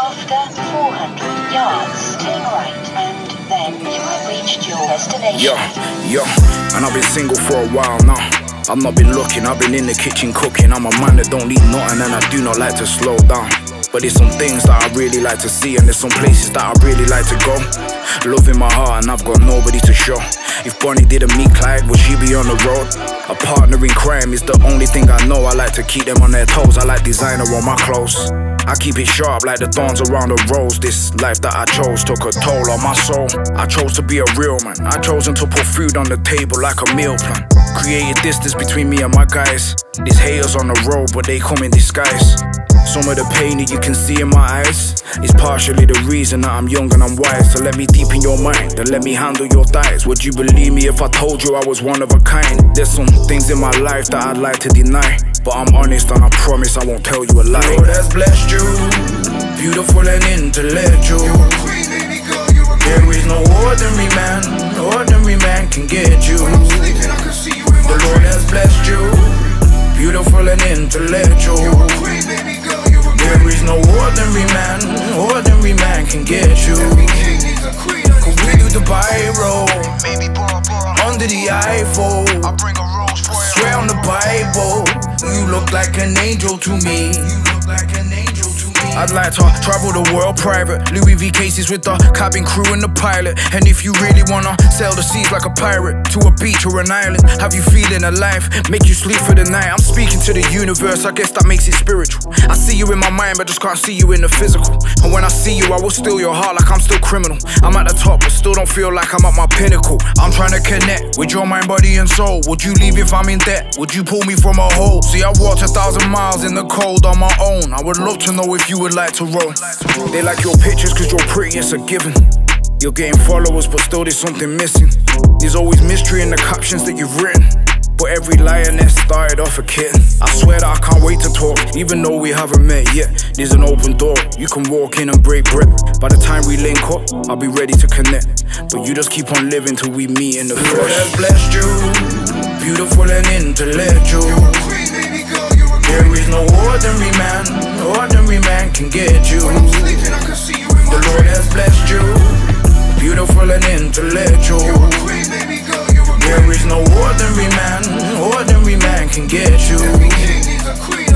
After 400 yards, turn right, and then you have reached your destination. And I've been single for a while now. I've not been looking, I've been in the kitchen cooking. I'm a man that don't need nothing, and I do not like to slow down. But there's some things that I really like to see, and there's some places that I really like to go. Love in my heart, and I've got nobody to show. If Bonnie didn't meet Clyde, would she be on the road? A partner in crime is the only thing I know. I like to keep them on their toes. I like designer on my clothes. I keep it sharp like the thorns around the rose. This life that I chose took a toll on my soul. I chose to be a real man. I chosen to put food on the table like a meal plan. Created distance between me and my guys. These haters on the road, but they come in disguise. Some of the pain that you can see in my eyes is partially the reason that I'm young and I'm wise. So let me deep in your mind and let me handle your thighs. Would you believe me if I told you I was one of a kind? There's some things in my life that I'd like to deny, but I'm honest and I promise I won't tell you a lie. Lord has blessed you, beautiful and intellectual. You're a queen, baby girl, you're a queen. There is no ordinary man can get you. When I'm sleeping, I can see you in my The Lord has blessed you, beautiful and intellectual. You're a queen, baby girl, you're a queen. There is no ordinary man can get you. Every king needs a queen. Cause we do the Bible Maybe Bora Bora, under the iPhone. I'll bring a rose for you. Swear on the Bible, you look like an angel to me. You look like an angel to me. I'd like to travel the world private, Louis V cases with the cabin crew and the pilot. And if you really wanna sail the seas like a pirate to a beach or an island, have you feeling alive, make you sleep for the night. I'm speaking to the universe, I guess that makes it spiritual. I see you in my mind, but just can't see you in the physical. And when I see you, I will steal your heart like I'm still criminal. I'm at the top, but still don't feel like I'm at my pinnacle. I'm trying to connect with your mind, body, and soul. Would you leave if I'm in debt? Would you pull me from a hole? See, I walked 1,000 miles in the cold on my own. I would love to know if you would like to roll. They like your pictures cause you're pretty, it's a given. You're getting followers but still there's something missing. There's always mystery in the captions that you've written, but every lioness started off a kitten. I swear that I can't wait to talk, even though we haven't met yet. There's an open door, you can walk in and break bread. By the time we link up, I'll be ready to connect. But you just keep on living till we meet in the flesh. Lord has blessed you, beautiful and intellectual. You're a queen, baby girl, you're a queen. There is no ordinary man can get you. When I'm sleeping, I can see you in my The Lord has blessed you, beautiful and intellectual. You're a queen, baby girl, you're a queen. There is no ordinary man can get you. Every king needs a queen.